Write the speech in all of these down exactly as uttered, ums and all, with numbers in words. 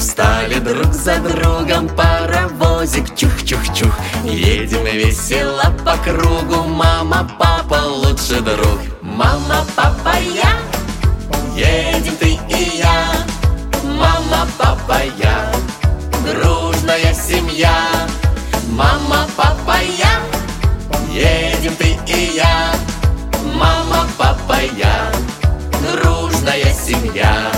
Стали друг за другом паровозик, чух-чух-чух. Едем весело по кругу, мама, папа, лучший друг. Мама, папа, я, едем ты и я. Мама, папа, я, дружная семья. Мама, папа, я, едем ты и я. Мама, папа, я, дружная семья.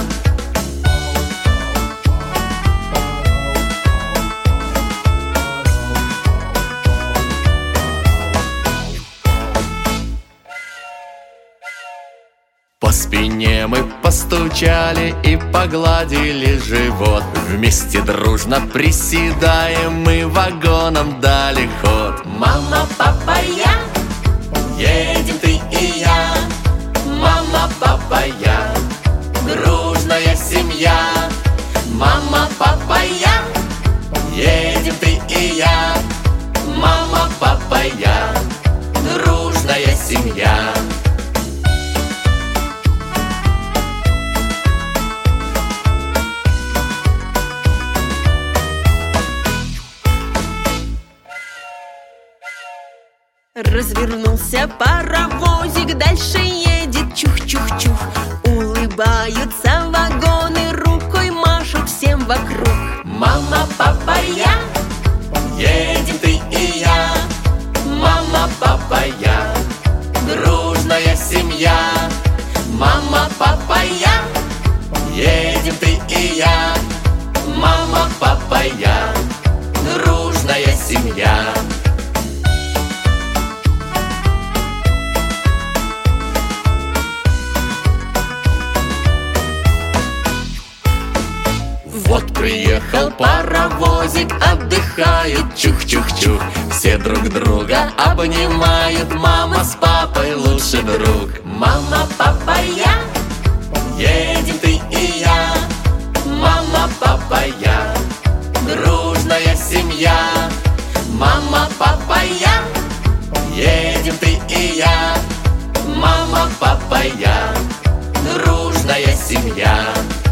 По спине мы постучали и погладили живот. Вместе дружно приседаем, мы вагоном дали ход. Мама, папа, я, едем ты и я. Мама, папа, я, дружная семья. Мама, папа, я, едем ты и я. Мама, папа, я, дружная семья. Развернулся паровозик, дальше едет, чух-чух-чух. Улыбаются вагоны, рукой машут всем вокруг. Мама, папа, я, едем ты и я. Мама, папа, я, дружная семья. Мама, папа, я, едем ты и я. Мама, папа, я, дружная семья. Вот приехал паровозик, отдыхает, чух-чух-чух. Все друг друга обнимают, мама с папой лучший друг. Мама, папа, я, едем ты и я. Мама, папа, я, дружная семья. Мама, папа, я, едем ты и я. Мама, папа, я, дружная семья.